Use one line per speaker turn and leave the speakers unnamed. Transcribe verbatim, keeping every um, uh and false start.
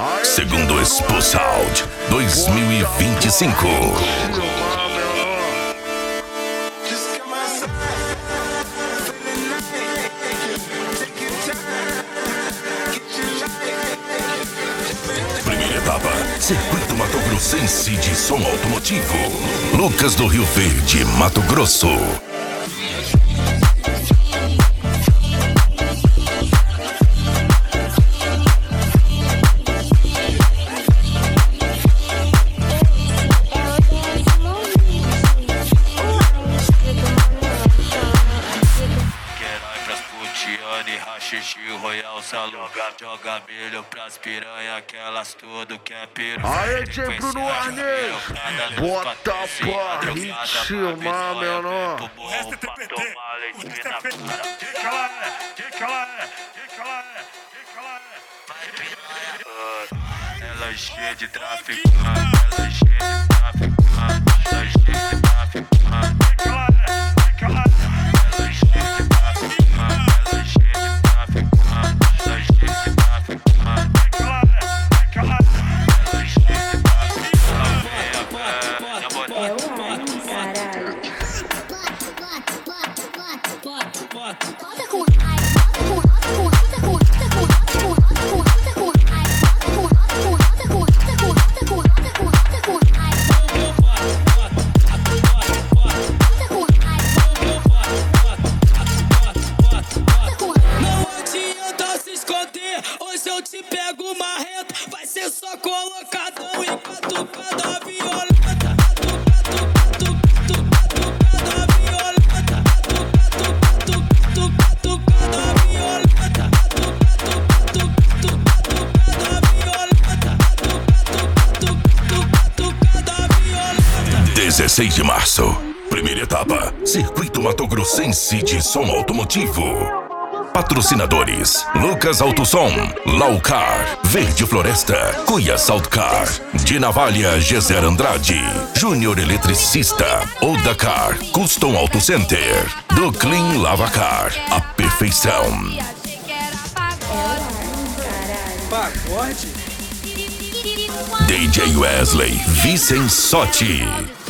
Segundo Expo Sound dois mil e vinte e cinco. Primeira etapa, Circuito Mato Grossense de som automotivo. Lucas do Rio Verde, Mato Grosso.
Royal Salão, joga milho pras piranha, aquelas tudo que é piru.
Aê, Tchê Bruno Arnes, bota pra ritmar, meu nome.
O resto é T P T, o resto é P T. Quem que ela é? Quem que ela é? Quem que ela é? Quem que ela é? Ela é cheia de tráfico, ela é cheia de tráfico, ela é cheia de tráfico. Quem que ela é? Quem que ela é? Ela é cheia de tráfico, ela é cheia de tráfico.
Hoje eu te pego marrento, vai ser só colocadão e catucada violenta. Catucada violenta. Catucada violenta. Catucada violenta.
dezesseis de março, primeira etapa, Circuito Mato Grossense de som automotivo. Patrocinadores: Lucas Autosom, Laucar, Verde Floresta, Cuia Saltcar, de Navalha Gezer Andrade, Júnior Eletricista, Odacar, Custom Auto Center, do Clean Lavacar, a perfeição. D J Wesley Vicensotti.